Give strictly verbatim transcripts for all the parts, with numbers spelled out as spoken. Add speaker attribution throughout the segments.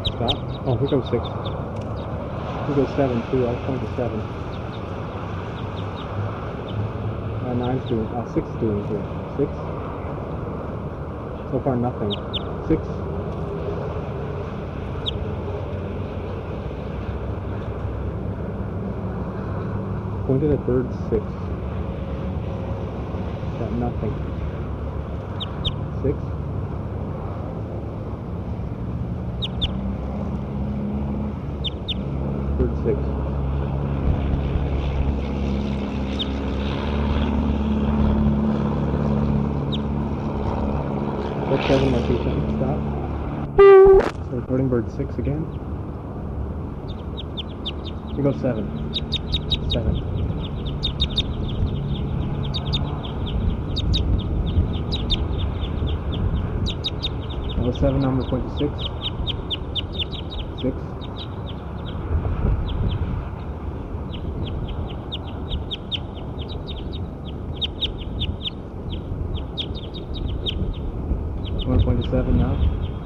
Speaker 1: Stop. Oh, here goes six. Here goes seven too. I'll point to seven. Uh, nine's doing. Uh, six is doing here. Six. So far nothing. Six. Pointed at bird six. Got nothing. Six. Bird six. Bird seven might be something. Stop. So recording bird six again. Here goes seven. Seven. That was seven, number point to six. Six. One point to seven now.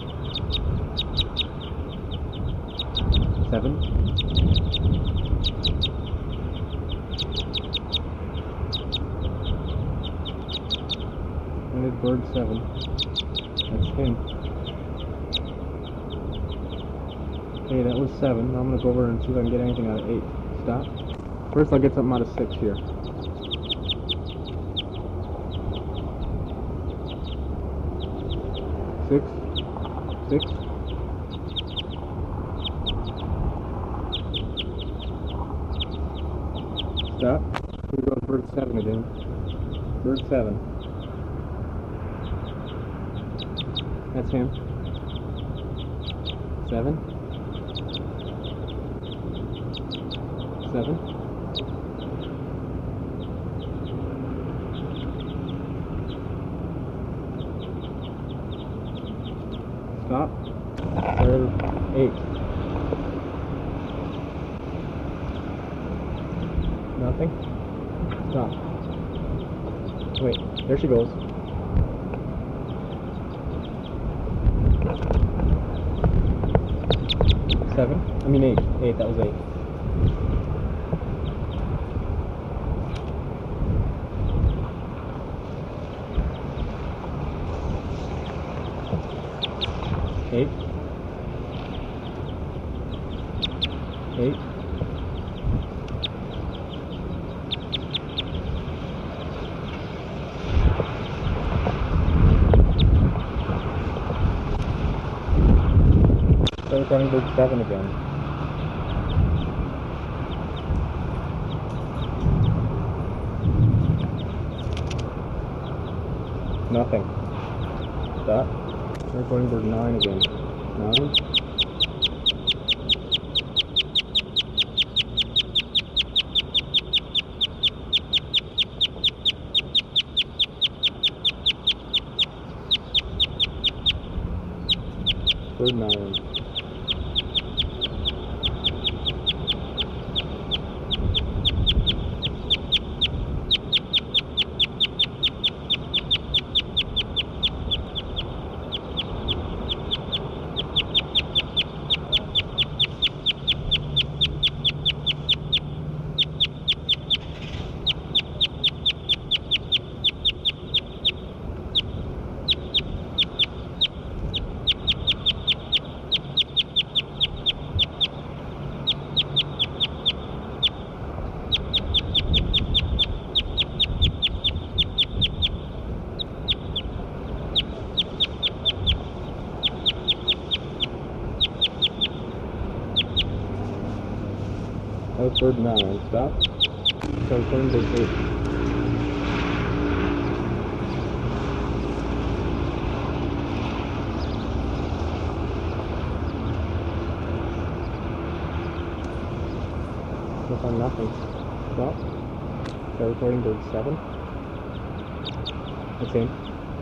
Speaker 1: Seven. Pointed bird seven. That's him. Okay, that was seven. Now I'm gonna go over and see if I can get anything out of eight. Stop. First I'll get something out of six here. Six. Six. Stop. Here goes bird seven again. Bird seven. That's him. Seven. Seven. Stop. Third. Eight. Nothing. Stop. Wait, there she goes. Seven? I mean eight. Eight, that was eight. Eight. Eight. So we're running bird seven again. Nothing. Stop. We're going bird nine again. Nine. Bird nine. That was bird nine. Stop. So turn to eight. So far nothing. Stop. So recording bird seven. That's him.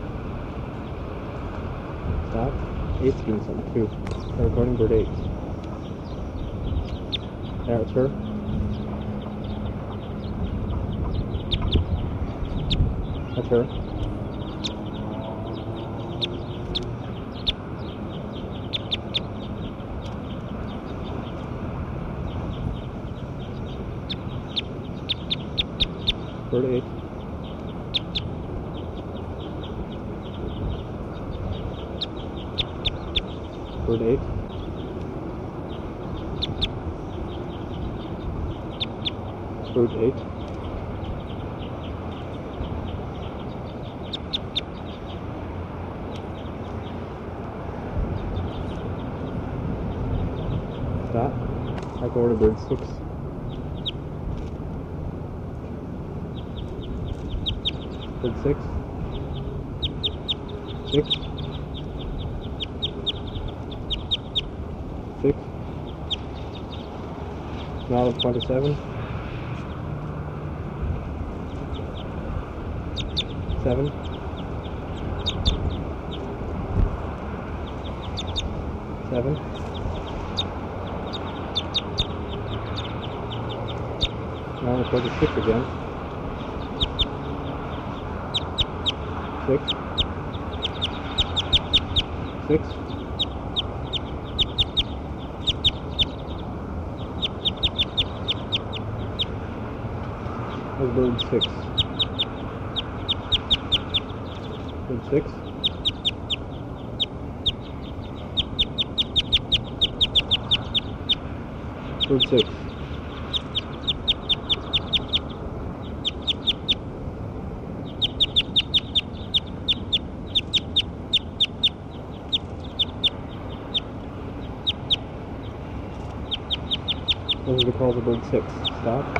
Speaker 1: Stop. Eight's doing something too. So recording bird eight. There, it's her. That's her. Bird eight. Bird eight. Bird eight. Stop. Back over to bird six. Bird six. Six. Six. Now twenty-seven. Seven. Seven. Now it's twenty-six again. Six. Six. There's bird six. Bird six. Bird six. Those are the calls of bird six. Stop.